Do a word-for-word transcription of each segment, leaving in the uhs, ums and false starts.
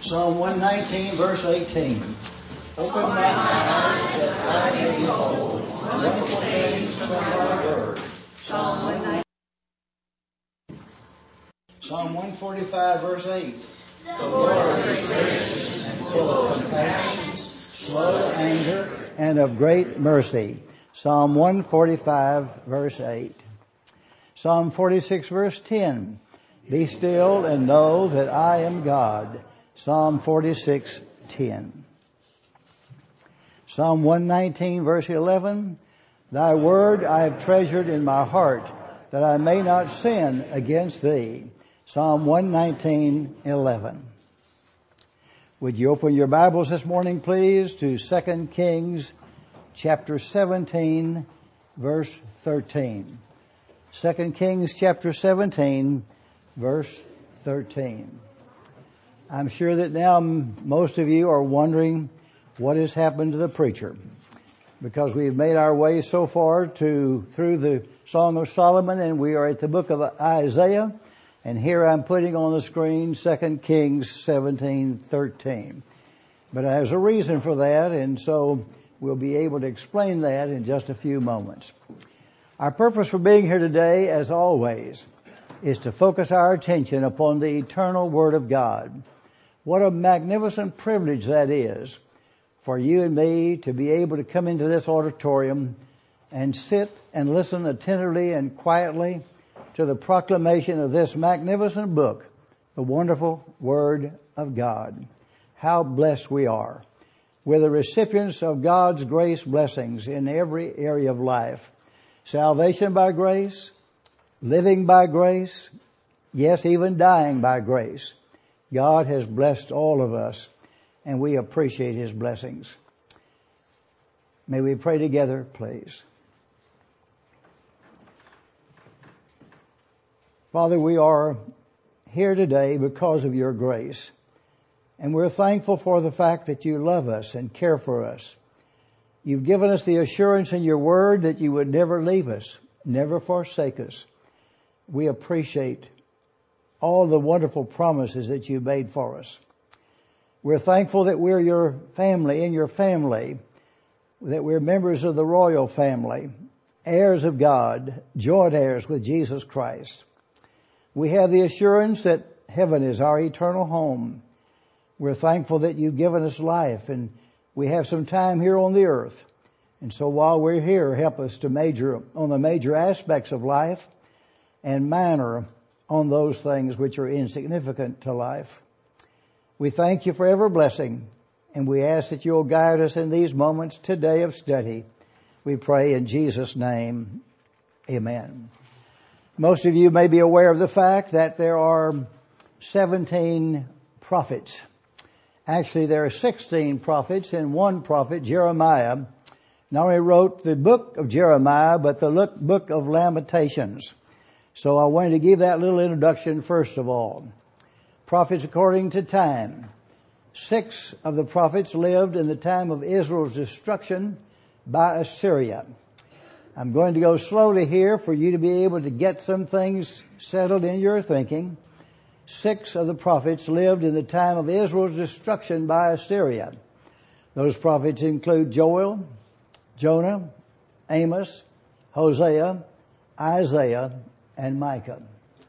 Psalm one nineteen, verse eighteen. Open my eyes that I may behold wonderful things from thy word. Psalm one nineteen. Psalm one forty-five, verse eight. The Lord is gracious and full of compassion, slow to anger, and of great mercy. Psalm one forty-five, verse eight. Psalm forty-six, verse ten. Be still and know that I am God. Psalm forty-six, ten. Psalm one nineteen, verse eleven. Thy word I have treasured in my heart, that I may not sin against thee. Psalm one nineteen, eleven. Would you open your Bibles this morning, please, to Second Kings chapter seventeen, verse thirteen. Second Kings chapter seventeen, verse thirteen. I'm sure that now most of you are wondering what has happened to the preacher, because we've made our way so far to through the Song of Solomon, and we are at the book of Isaiah, and here I'm putting on the screen Second Kings seventeen thirteen. But there's a reason for that, and so we'll be able to explain that in just a few moments. Our purpose for being here today, as always, is to focus our attention upon the eternal Word of God. What a magnificent privilege that is for you and me to be able to come into this auditorium and sit and listen attentively and quietly to the proclamation of this magnificent book, the wonderful Word of God. How blessed we are. We're the recipients of God's grace blessings in every area of life. Salvation by grace, living by grace, yes, even dying by grace. God has blessed all of us, and we appreciate His blessings. May we pray together, please. Father, we are here today because of your grace, and we're thankful for the fact that you love us and care for us. You've given us the assurance in your word that you would never leave us, never forsake us. We appreciate all the wonderful promises that you made for us. We're thankful that we're your family, in your family, that we're members of the royal family, heirs of God, joint heirs with Jesus Christ. We have the assurance that heaven is our eternal home. We're thankful that you've given us life, and we have some time here on the earth. And so while we're here, help us to major on the major aspects of life and minor on those things which are insignificant to life. We thank you for every blessing, and we ask that you'll guide us in these moments today of study. We pray in Jesus' name, amen. Most of you may be aware of the fact that there are seventeen prophets. Actually, there are sixteen prophets, and one prophet, Jeremiah, not only wrote the book of Jeremiah, but the book of Lamentations. So I wanted to give that little introduction first of all. Prophets according to time. Six of the prophets lived in the time of Israel's destruction by Assyria. I'm going to go slowly here for you to be able to get some things settled in your thinking. Six of the prophets lived in the time of Israel's destruction by Assyria. Those prophets include Joel, Jonah, Amos, Hosea, Isaiah, and Micah.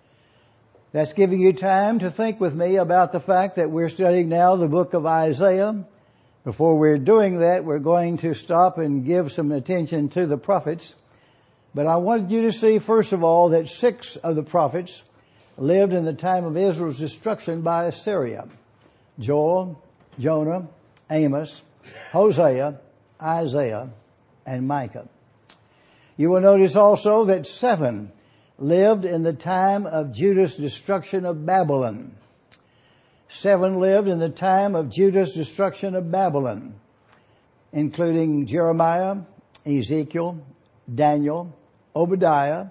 That's giving you time to think with me about the fact that we're studying now the book of Isaiah. Before we're doing that, we're going to stop and give some attention to the prophets. But I wanted you to see, first of all, that six of the prophets lived in the time of Israel's destruction by Assyria. Joel, Jonah, Amos, Hosea, Isaiah, and Micah. You will notice also that seven lived in the time of Judah's destruction of Babylon. Seven lived in the time of Judah's destruction of Babylon, including Jeremiah, Ezekiel, Daniel, Obadiah,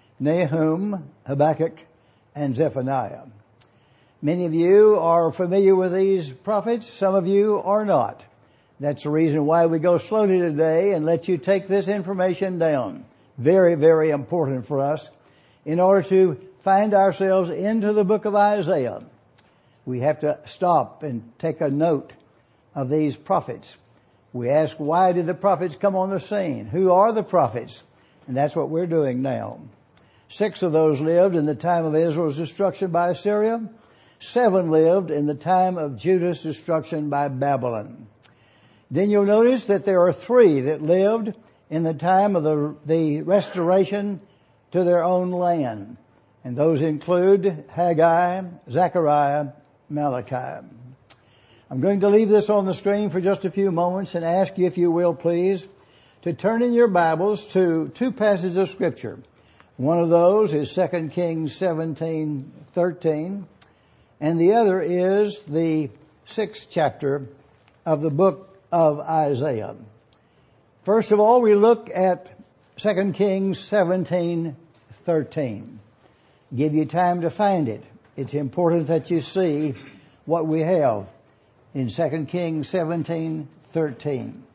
Nahum, Habakkuk, and Zephaniah. Many of you are familiar with these prophets. Some of you are not. That's the reason why we go slowly today and let you take this information down. Very, very important for us in order to find ourselves into the book of Isaiah. we have to stop and take a note of these prophets. We ask, why did the prophets come on the scene? Who are the prophets? And that's what we're doing now. Six of those lived in the time of Israel's destruction by Assyria. Seven lived in the time of Judah's destruction by Babylon. Then you'll notice that there are three that lived in the time of the, the restoration to their own land. And those include Haggai, Zechariah, Malachi. I'm going to leave this on the screen for just a few moments and ask you, if you will please, to turn in your Bibles to two passages of Scripture. One of those is Second Kings seventeen thirteen, and the other is the sixth chapter of the book of Isaiah. First of all, we look at Second Kings seventeen thirteen. Give you time to find it. It's important that you see what we have in Second Kings seventeen thirteen.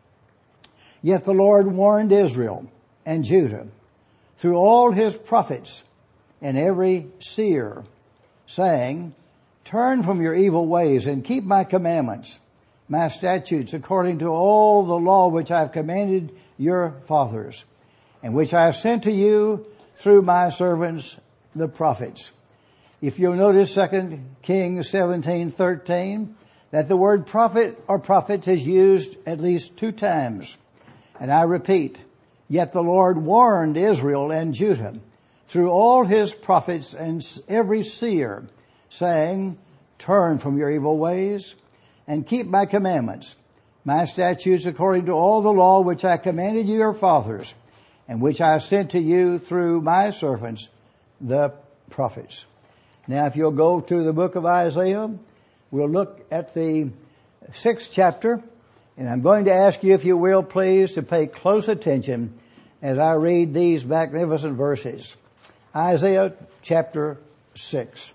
Yet the Lord warned Israel and Judah through all his prophets and every seer, saying, turn from your evil ways and keep my commandments, my statutes, according to all the law which I have commanded your fathers, and which I have sent to you through my servants, the prophets. If you'll notice Second Kings seventeen thirteen, that the word prophet or prophets is used at least two times. And I repeat, yet the Lord warned Israel and Judah through all his prophets and every seer, saying, turn from your evil ways and keep my commandments, my statutes, according to all the law which I commanded you your fathers, and which I sent to you through my servants, the prophets. Now, if you'll go to the book of Isaiah, we'll look at the sixth chapter, and I'm going to ask you, if you will, please, to pay close attention as I read these magnificent verses. Isaiah chapter six.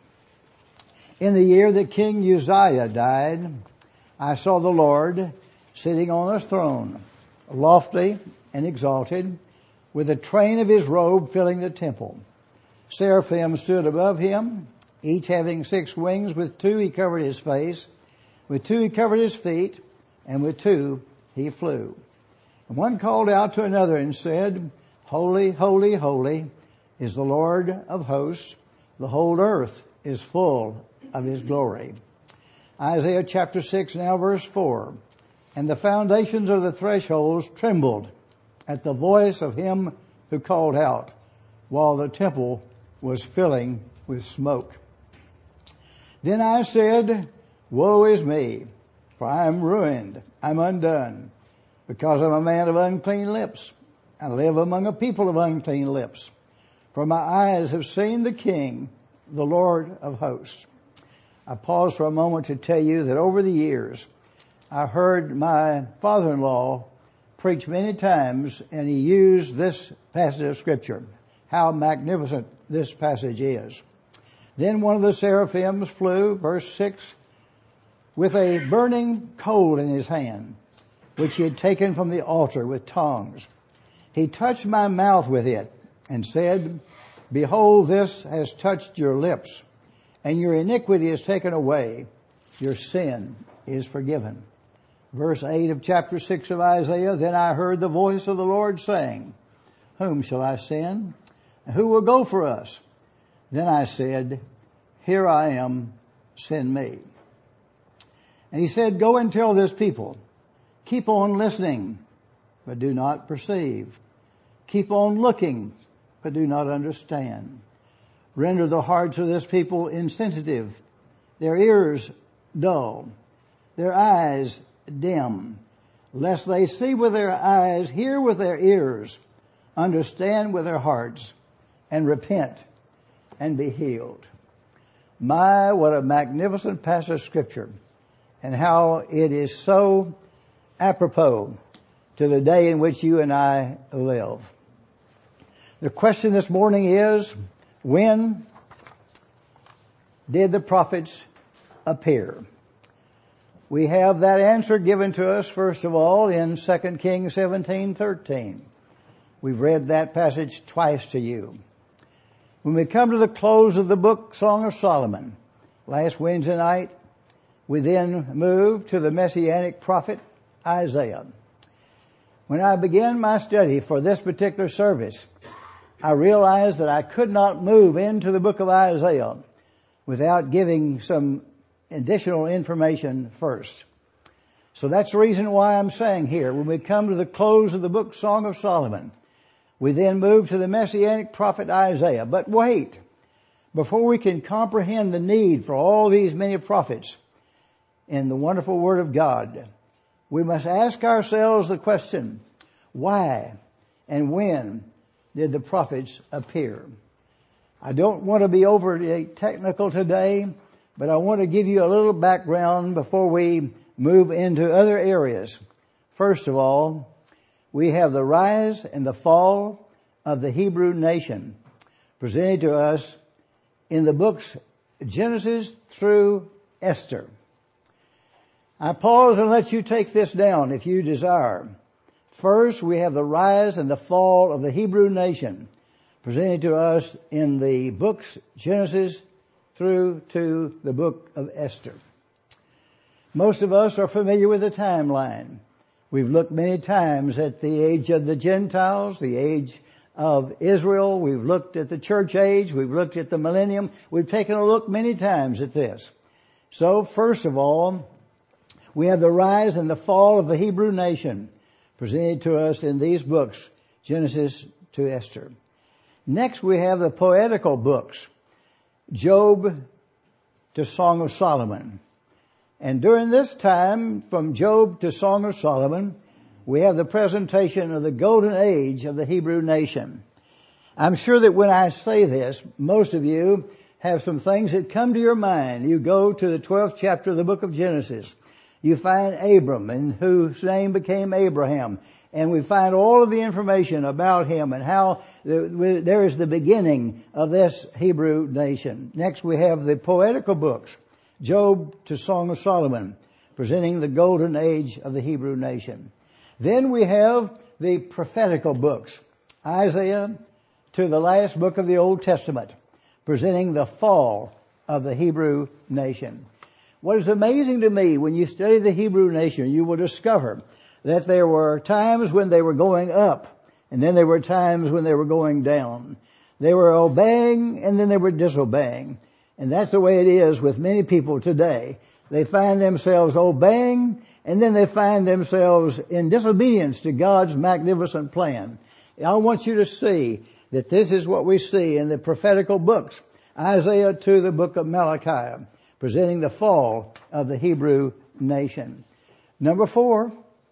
In the year that King Uzziah died, I saw the Lord sitting on a throne, lofty and exalted, with the train of his robe filling the temple. Seraphim stood above him, each having six wings. With two he covered his face, with two he covered his feet, and with two he flew. And one called out to another and said, holy, holy, holy is the Lord of hosts. The whole earth is full of his glory. Isaiah chapter six, now verse four. And the foundations of the thresholds trembled at the voice of him who called out, while the temple was filling with smoke. Then I said, woe is me, for I am ruined, I'm undone, because I'm a man of unclean lips. I live among a people of unclean lips. For my eyes have seen the King, the Lord of hosts. I pause for a moment to tell you that over the years, I heard my father-in-law preach many times, and he used this passage of Scripture. How magnificent this passage is. Then one of the seraphims flew, verse six, with a burning coal in his hand, which he had taken from the altar with tongs. He touched my mouth with it and said, behold, this has touched your lips, and your iniquity is taken away. Your sin is forgiven. Verse eight of chapter six of Isaiah, then I heard the voice of the Lord saying, whom shall I send? And who will go for us? Then I said, here I am, send me. And he said, go and tell this people, keep on listening, but do not perceive. Keep on looking, but do not understand. Render the hearts of this people insensitive, their ears dull, their eyes dim, lest they see with their eyes, hear with their ears, understand with their hearts, and repent and be healed. My, what a magnificent passage of Scripture, and how it is so apropos to the day in which you and I live. The question this morning is, when did the prophets appear? We have that answer given to us, first of all, in Second Kings seventeen thirteen. We've read that passage twice to you. When we come to the close of the book Song of Solomon, last Wednesday night, We then move to the Messianic prophet Isaiah. When I began my study for this particular service, I realized that I could not move into the book of Isaiah without giving some additional information first. So that's the reason why I'm saying here, when we come to the close of the book Song of Solomon, we then move to the Messianic prophet Isaiah. But wait, before we can comprehend the need for all these many prophets in the wonderful Word of God, we must ask ourselves the question, why and when did the prophets appear? I don't want to be overly technical today, but I want to give you a little background before we move into other areas. First of all, we have the rise and the fall of the Hebrew nation presented to us in the books Genesis through Esther. I pause and let you take this down if you desire. First, we have the rise and the fall of the Hebrew nation presented to us in the books Genesis through to the book of Esther. Most of us are familiar with the timeline. We've looked many times at the age of the Gentiles, the age of Israel. We've looked at the church age. We've looked at the millennium. We've taken a look many times at this. So, first of all, we have the rise and the fall of the Hebrew nation presented to us in these books, Genesis to Esther. Next, we have the poetical books, Job to Song of Solomon. And during this time, from Job to Song of Solomon, we have the presentation of the golden age of the Hebrew nation. I'm sure that when I say this, most of you have some things that come to your mind. You go to the twelfth chapter of the book of Genesis. You find Abram, and whose name became Abraham. And we find all of the information about him and how the, there is the beginning of this Hebrew nation. Next we have the poetical books, Job to Song of Solomon, presenting the golden age of the Hebrew nation. Then we have the prophetical books, Isaiah to the last book of the Old Testament, presenting the fall of the Hebrew nation. What is amazing to me, when you study the Hebrew nation, you will discover that there were times when they were going up, and then there were times when they were going down. They were obeying, and then they were disobeying. And that's the way it is with many people today. They find themselves obeying, and then they find themselves in disobedience to God's magnificent plan. I want you to see that this is what we see in the prophetical books, Isaiah to the book of Malachi, presenting the fall of the Hebrew nation. Number four,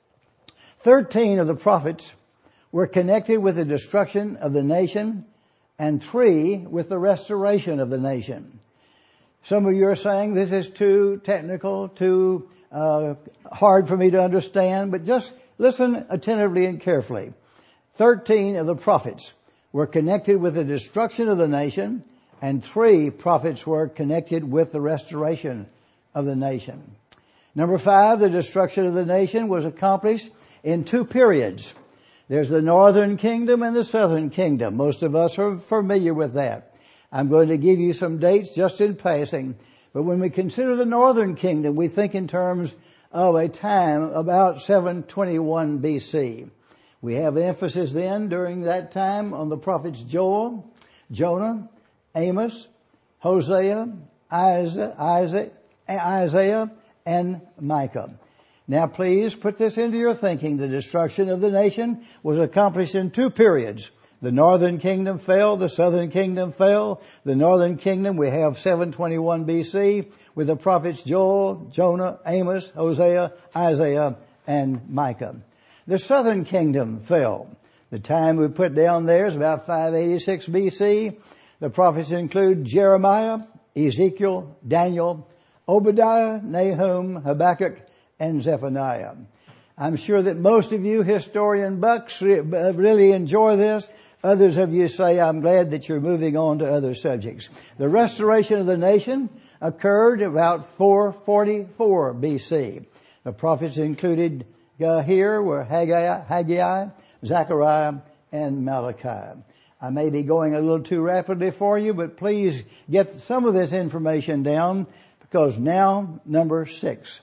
thirteen of the prophets were connected with the destruction of the nation, and three with the restoration of the nation. Some of you are saying this is too technical, too uh, hard for me to understand, but just listen attentively and carefully. Thirteen of the prophets were connected with the destruction of the nation, and three prophets were connected with the restoration of the nation. Number five, the destruction of the nation was accomplished in two periods. There's the northern kingdom and the southern kingdom. Most of us are familiar with that. I'm going to give you some dates just in passing. But when we consider the northern kingdom, we think in terms of a time about seven twenty-one B C. We have emphasis then during that time on the prophets Joel, Jonah, Amos, Hosea, Isaiah, Isaac, Isaiah, and Micah. Now please put this into your thinking. The destruction of the nation was accomplished in two periods. The northern kingdom fell, the southern kingdom fell. The northern kingdom we have seven twenty-one B C with the prophets Joel, Jonah, Amos, Hosea, Isaiah, and Micah. The southern kingdom fell. The time we put down there is about five eighty-six B C. The prophets include Jeremiah, Ezekiel, Daniel, Obadiah, Nahum, Habakkuk, and Zephaniah. I'm sure that most of you historian bucks really enjoy this. Others of you say, I'm glad that you're moving on to other subjects. The restoration of the nation occurred about four forty-four B C. The prophets included uh, here were Haggai, Haggai, Zechariah, and Malachi. I may be going a little too rapidly for you, but please get some of this information down, because now, number six,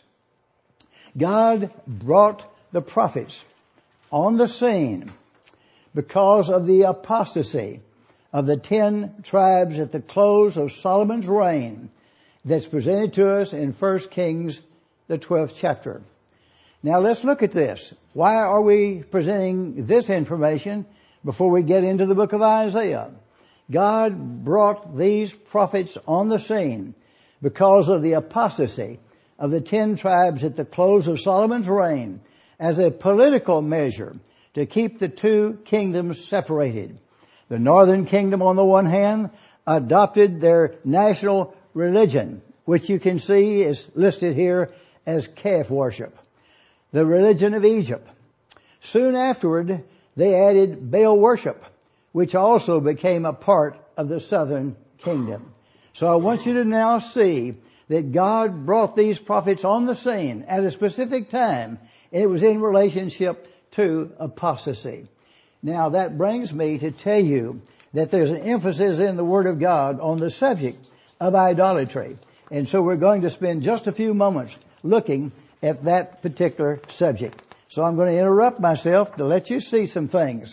God brought the prophets on the scene because of the apostasy of the ten tribes at the close of Solomon's reign that's presented to us in First Kings, the twelfth chapter. Now let's look at this. Why are we presenting this information before we get into the book of Isaiah? God brought these prophets on the scene because of the apostasy of the ten tribes at the close of Solomon's reign as a political measure to keep the two kingdoms separated. The northern kingdom, on the one hand, adopted their national religion, which you can see is listed here as calf worship, the religion of Egypt. Soon afterward, they added Baal worship, which also became a part of the southern kingdom. So I want you to now see that God brought these prophets on the scene at a specific time, and it was in relationship to apostasy. Now that brings me to tell you that there's an emphasis in the Word of God on the subject of idolatry. And so we're going to spend just a few moments looking at that particular subject. So I'm going to interrupt myself to let you see some things.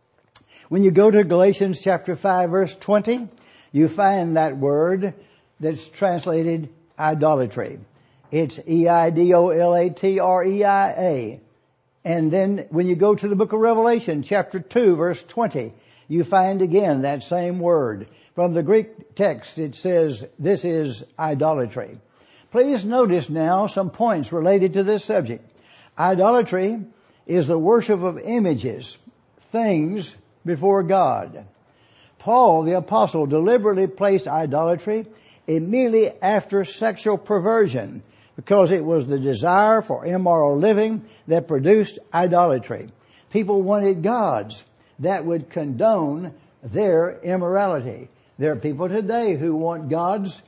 When you go to Galatians chapter five verse twenty, you find that word that's translated idolatry. It's E I D O L A T R E I A. And then when you go to the book of Revelation chapter two verse twenty, you find again that same word. From the Greek text it says this is idolatry. Please notice now some points related to this subject. Idolatry is the worship of images, things before God. Paul the apostle deliberately placed idolatry immediately after sexual perversion because it was the desire for immoral living that produced idolatry. People wanted gods that would condone their immorality. There are people today who want gods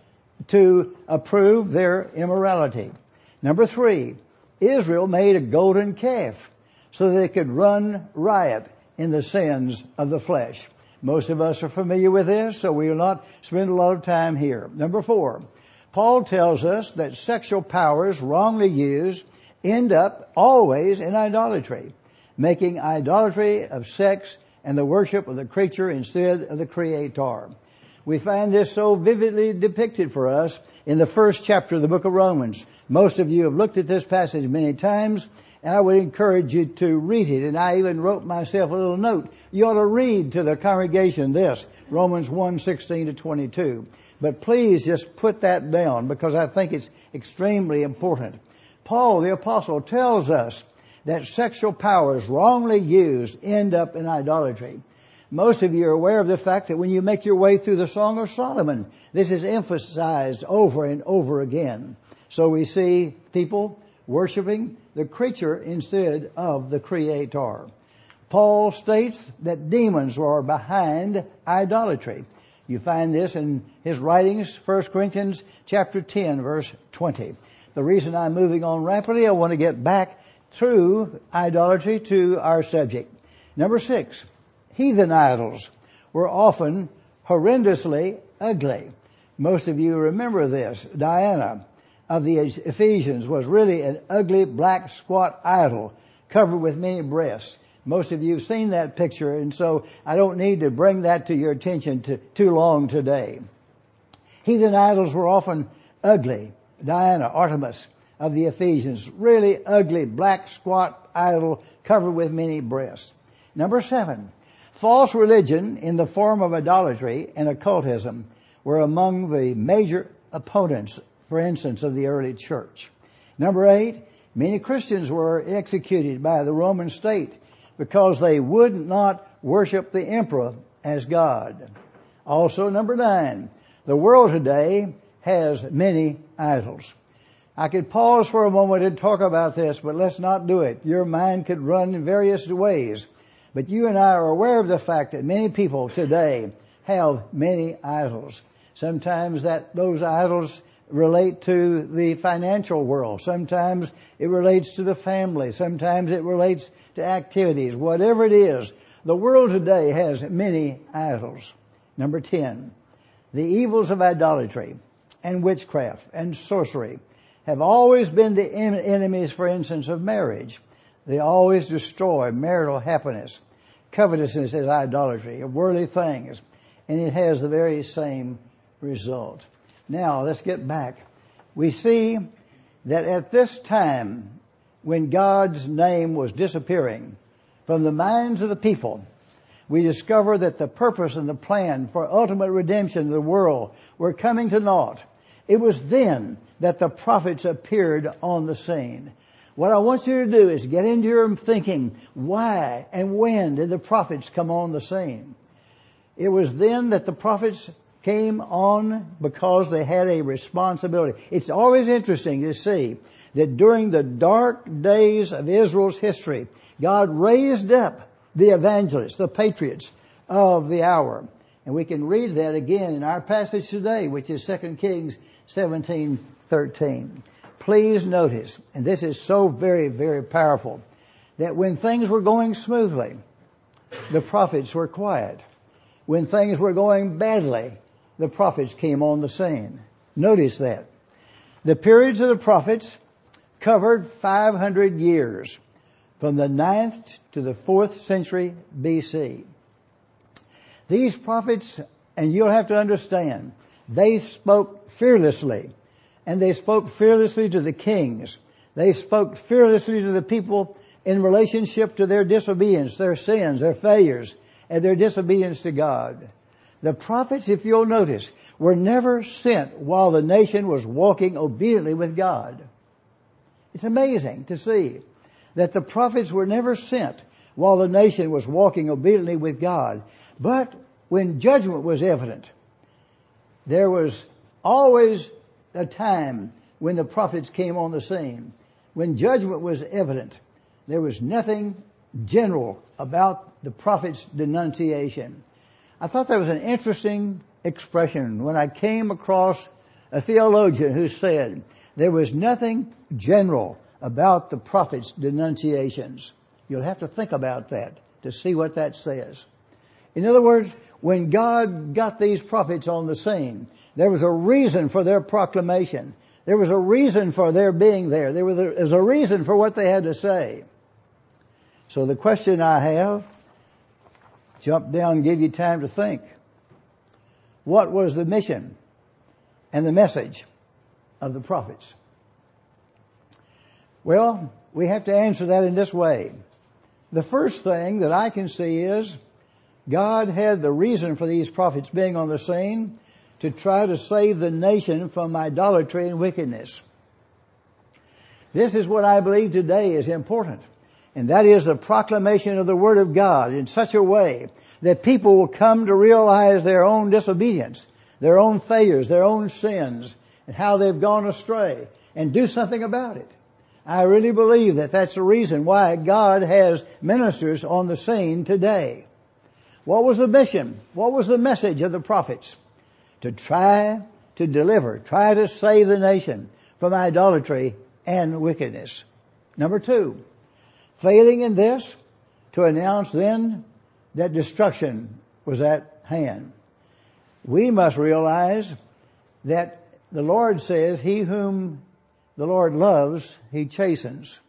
to approve their immorality. Number three, Israel made a golden calf so they could run riot in the sins of the flesh. Most of us are familiar with this, so we will not spend a lot of time here. Number four, Paul tells us that sexual powers wrongly used end up always in idolatry, making idolatry of sex and the worship of the creature instead of the Creator. We find this so vividly depicted for us in the first chapter of the book of Romans. Most of you have looked at this passage many times, and I would encourage you to read it. And I even wrote myself a little note. You ought to read to the congregation this, Romans one, sixteen to twenty-two. But please just put that down because I think it's extremely important. Paul, the apostle, tells us that sexual powers wrongly used end up in idolatry. Most of you are aware of the fact that when you make your way through the Song of Solomon, this is emphasized over and over again. So we see people worshiping the creature instead of the Creator. Paul states that demons are behind idolatry. You find this in his writings, First Corinthians chapter ten, verse twenty. The reason I'm moving on rapidly, I want to get back through idolatry to our subject. Number six, heathen idols were often horrendously ugly. Most of you remember this. Diana of the Ephesians was really an ugly black squat idol covered with many breasts. Most of you have seen that picture, and so I don't need to bring that to your attention to, too long today. Heathen idols were often ugly. Diana, Artemis of the Ephesians, really ugly black squat idol covered with many breasts. Number seven, false religion in the form of idolatry and occultism were among the major opponents, for instance, of the early church. Number eight, many Christians were executed by the Roman state because they would not worship the emperor as God. Also, number nine, the world today has many idols. I could pause for a moment and talk about this, but let's not do it. Your mind could run in various ways. But you and I are aware of the fact that many people today have many idols. Sometimes that those idols relate to the financial world. Sometimes it relates to the family. Sometimes it relates to activities. Whatever it is, the world today has many idols. Number ten, the evils of idolatry and witchcraft and sorcery have always been the en- enemies, for instance, of marriage. They always destroy marital happiness. Covetousness is idolatry of worldly things, and it has the very same result. Now, let's get back. We see that at this time, when God's name was disappearing from the minds of the people, we discover that the purpose and the plan for ultimate redemption of the world were coming to naught. It was then that the prophets appeared on the scene. What I want you to do is get into your thinking, why and when did the prophets come on the scene? It was then that the prophets came on because they had a responsibility. It's always interesting to see that during the dark days of Israel's history, God raised up the evangelists, the patriots of the hour. And we can read that again in our passage today, which is Second Kings seventeen thirteen. Please notice, and this is so very, very powerful, that when things were going smoothly, the prophets were quiet. When things were going badly, the prophets came on the scene. Notice that. The periods of the prophets covered five hundred years, from the ninth to the fourth century B C. These prophets, and you'll have to understand, they spoke fearlessly. And they spoke fearlessly to the kings. They spoke fearlessly to the people in relationship to their disobedience, their sins, their failures, and their disobedience to God. The prophets, if you'll notice, were never sent while the nation was walking obediently with God. It's amazing to see that the prophets were never sent while the nation was walking obediently with God. But when judgment was evident, there was always a time when the prophets came on the scene. When judgment was evident, there was nothing general about the prophet's denunciation. I thought that was an interesting expression when I came across a theologian who said there was nothing general about the prophet's denunciations. You'll have to think about that to see what that says. In other words, when God got these prophets on the scene, there was a reason for their proclamation. There was a reason for their being there. There was a, there was a reason for what they had to say. So the question I have, jump down and give you time to think. What was the mission and the message of the prophets? Well, we have to answer that in this way. The first thing that I can see is God had the reason for these prophets being on the scene to try to save the nation from idolatry and wickedness. This is what I believe today is important, and that is the proclamation of the Word of God in such a way that people will come to realize their own disobedience, their own failures, their own sins, and how they've gone astray, and do something about it. I really believe that that's the reason why God has ministers on the scene today. What was the mission? What was the message of the prophets? To try to deliver, try to save the nation from idolatry and wickedness. Number two, failing in this, to announce then that destruction was at hand. We must realize that the Lord says, he whom the Lord loves, he chastens.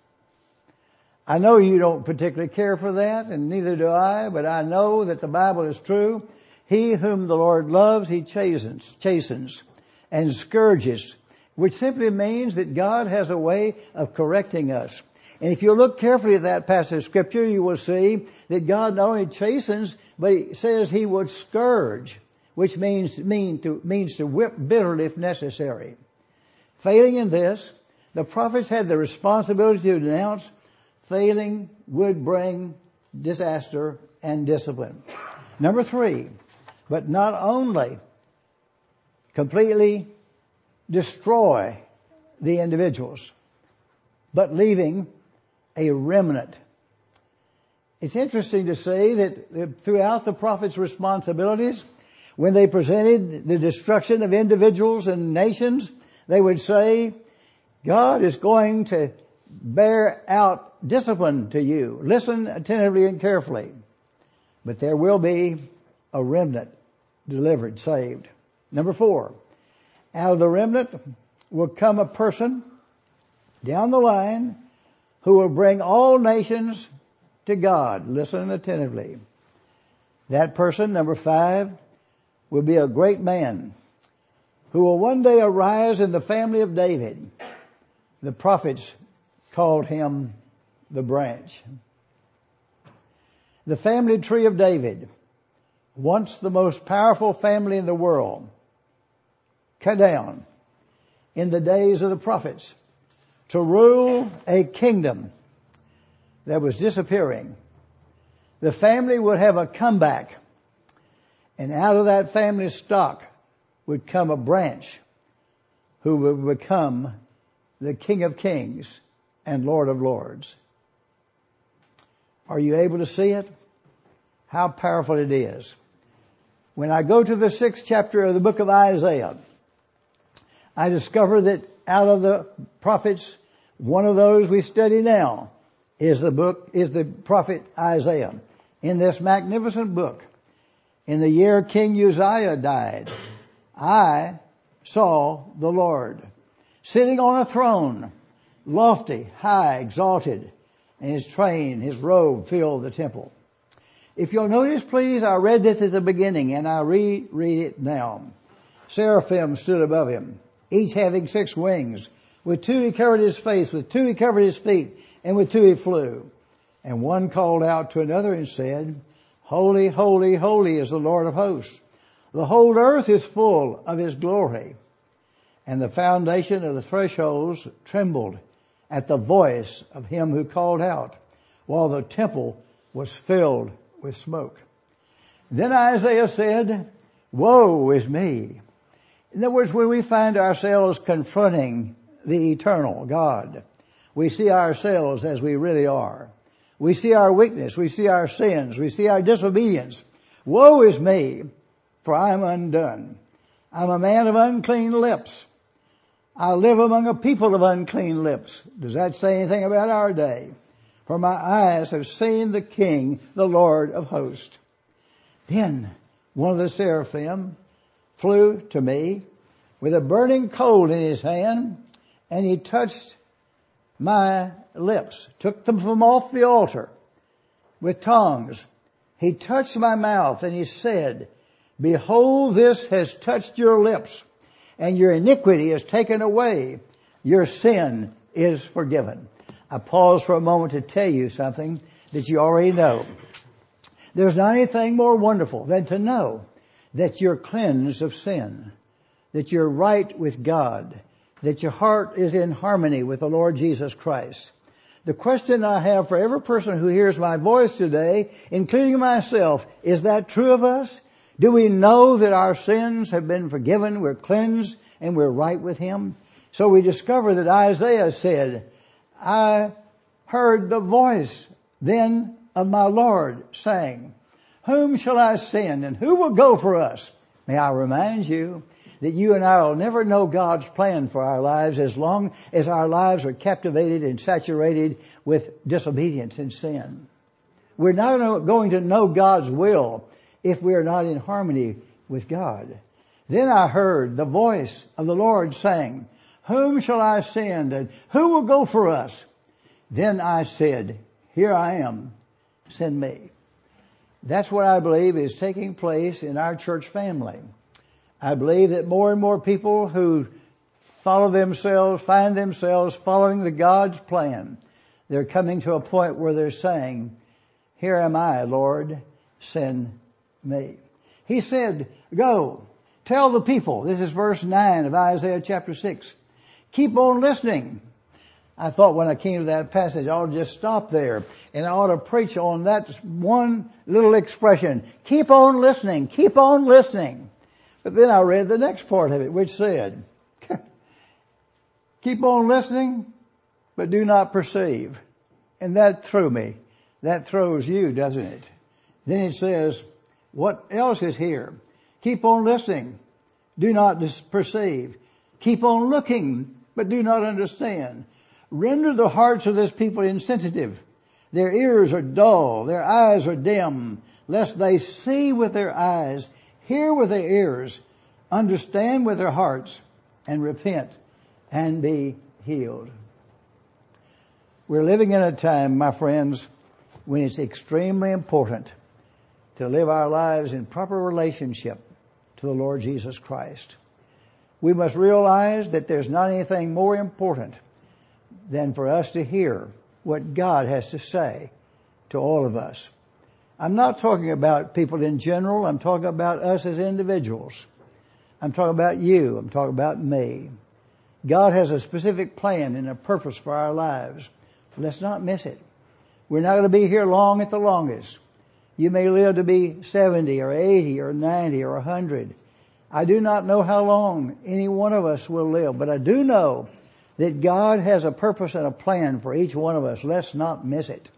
I know you don't particularly care for that, and neither do I, but I know that the Bible is true. He whom the Lord loves, he chastens, chastens and scourges, which simply means that God has a way of correcting us. And if you look carefully at that passage of Scripture, you will see that God not only chastens, but he says he would scourge, which means, mean to, means to whip bitterly if necessary. Failing in this, the prophets had the responsibility to denounce. Failing would bring disaster and discipline. Number three, but not only completely destroy the individuals, but leaving a remnant. It's interesting to see that throughout the prophets' responsibilities, when they presented the destruction of individuals and nations, they would say, God is going to bear out discipline to you. Listen attentively and carefully. But there will be a remnant delivered, saved. Number four, Out of the remnant will come a person down the line who will bring all nations to God. Listen attentively. That person, number five, will be a great man who will one day arise in the family of David. The prophets called him the branch. The family tree of David, once the most powerful family in the world, cut down in the days of the prophets to rule a kingdom that was disappearing. The family would have a comeback, and out of that family stock would come a branch who would become the King of Kings and Lord of Lords. Are you able to see it? How powerful it is. When I go to the sixth chapter of the book of Isaiah, I discover that out of the prophets, one of those we study now is the book, is the prophet Isaiah. In this magnificent book, in the year King Uzziah died, I saw the Lord sitting on a throne, lofty, high, exalted, and his train, his robe filled the temple. If you'll notice, please, I read this at the beginning and I reread it now. Seraphim stood above him, each having six wings. With two he covered his face, with two he covered his feet, and with two he flew. And one called out to another and said, Holy, holy, holy is the Lord of hosts. The whole earth is full of his glory. And the foundation of the thresholds trembled at the voice of him who called out, while the temple was filled with smoke. Then Isaiah said, Woe is me. In other words, when we find ourselves confronting the eternal God, we see ourselves as we really are. We see our weakness. We see our sins. We see our disobedience. Woe is me, for I am undone. I'm a man of unclean lips. I live among a people of unclean lips. Does that say anything about our day? For my eyes have seen the King, the Lord of hosts. Then one of the seraphim flew to me with a burning coal in his hand, and he touched my lips, took them from off the altar with tongs. He touched my mouth and he said, Behold, this has touched your lips, and your iniquity is taken away. Your sin is forgiven. I pause for a moment to tell you something that you already know. There's not anything more wonderful than to know that you're cleansed of sin, that you're right with God, that your heart is in harmony with the Lord Jesus Christ. The question I have for every person who hears my voice today, including myself, is that true of us? Do we know that our sins have been forgiven, we're cleansed, and we're right with Him? So we discover that Isaiah said, I heard the voice then of my Lord saying, Whom shall I send, and who will go for us? May I remind you that you and I will never know God's plan for our lives as long as our lives are captivated and saturated with disobedience and sin. We're not going to know God's will if we are not in harmony with God. Then I heard the voice of the Lord saying, Whom shall I send, and who will go for us? Then I said, Here I am, send me. That's what I believe is taking place in our church family. I believe that more and more people who follow themselves, find themselves following the God's plan, they're coming to a point where they're saying, Here am I, Lord, send me. He said, Go, tell the people. This is verse nine of Isaiah chapter six. Keep on listening. I thought when I came to that passage, I ought to just stop there and I ought to preach on that one little expression. Keep on listening. Keep on listening. But then I read the next part of it, which said, keep on listening, but do not perceive. And that threw me. That throws you, doesn't it? Then it says, what else is here? Keep on listening. Do not dis- perceive. Keep on looking, but do not understand. Render the hearts of this people insensitive. Their ears are dull. Their eyes are dim, lest they see with their eyes, hear with their ears, understand with their hearts, and repent and be healed. We're living in a time, my friends, when it's extremely important to live our lives in proper relationship to the Lord Jesus Christ. We must realize that there's not anything more important than for us to hear what God has to say to all of us. I'm not talking about people in general. I'm talking about us as individuals. I'm talking about you. I'm talking about me. God has a specific plan and a purpose for our lives. Let's not miss it. We're not going to be here long at the longest. You may live to be seventy or eighty or ninety or one hundred. I do not know how long any one of us will live, but I do know that God has a purpose and a plan for each one of us. Let's not miss it.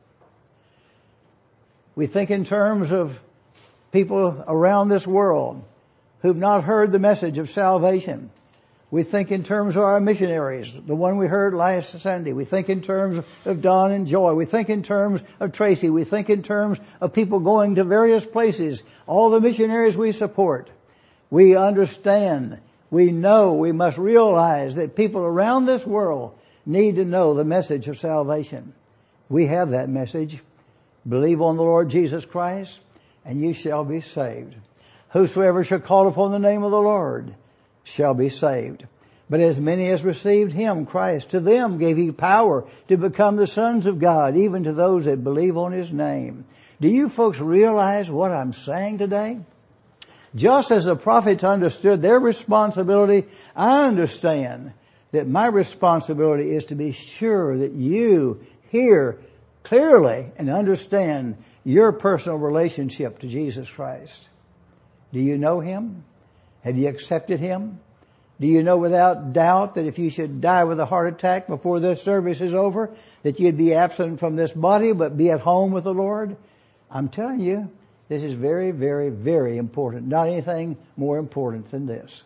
We think in terms of people around this world who've not heard the message of salvation. We think in terms of our missionaries, the one we heard last Sunday. We think in terms of Don and Joy. We think in terms of Tracy. We think in terms of people going to various places, all the missionaries we support. We understand, we know, we must realize that people around this world need to know the message of salvation. We have that message. Believe on the Lord Jesus Christ, and you shall be saved. Whosoever shall call upon the name of the Lord shall be saved. But as many as received Him, Christ, to them gave He power to become the sons of God, even to those that believe on His name. Do you folks realize what I'm saying today? Just as the prophets understood their responsibility, I understand that my responsibility is to be sure that you hear clearly and understand your personal relationship to Jesus Christ. Do you know Him? Have you accepted Him? Do you know without doubt that if you should die with a heart attack before this service is over, that you'd be absent from this body but be at home with the Lord? I'm telling you, this is very, very, very important. Not anything more important than this.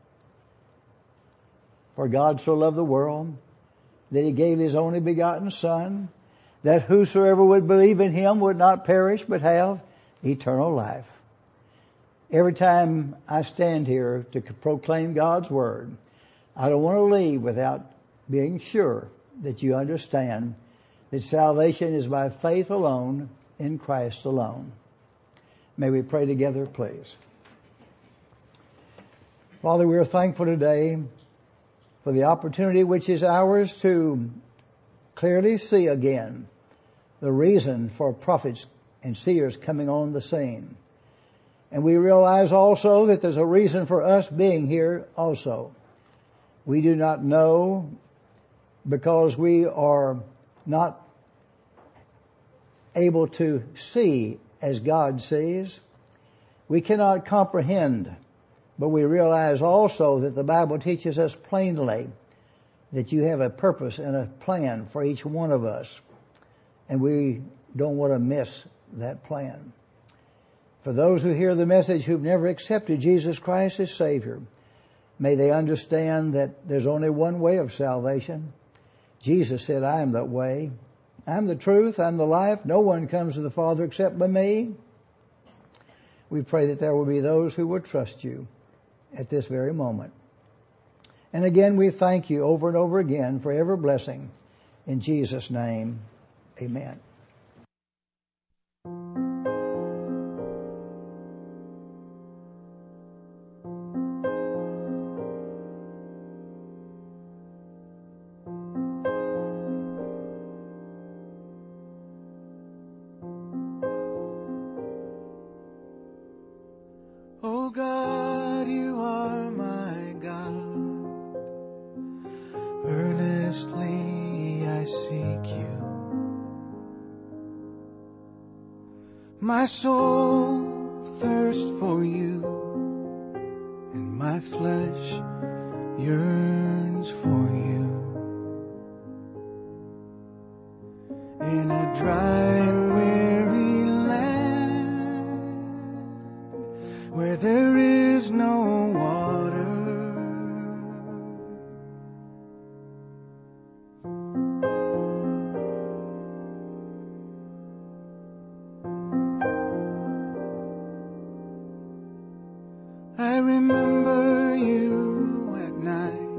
For God so loved the world that He gave His only begotten Son, that whosoever would believe in Him would not perish but have eternal life. Every time I stand here to proclaim God's Word, I don't want to leave without being sure that you understand that salvation is by faith alone, in Christ alone. May we pray together, please. Father, we are thankful today for the opportunity which is ours to clearly see again the reason for prophets and seers coming on the scene. And we realize also that there's a reason for us being here also. We do not know because we are not able to see as God sees. We cannot comprehend, but we realize also that the Bible teaches us plainly that you have a purpose and a plan for each one of us. And we don't want to miss that plan. For those who hear the message who've never accepted Jesus Christ as Savior, may they understand that there's only one way of salvation. Jesus said, I am that way. I'm the truth. I'm the life. No one comes to the Father except by me. We pray that there will be those who will trust you at this very moment. And again, we thank you over and over again for every blessing. In Jesus' name, amen. Oh God, you are my God. Earnestly I seek you. My soul thirsts for you, and my flesh yearns for you. In a dry and weary land, where there is no water, I remember you at night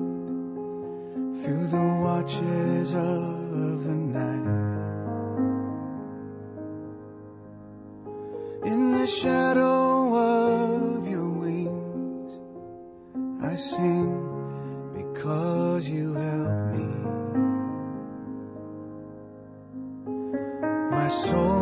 shadow of your wings, I sing because you help me. My soul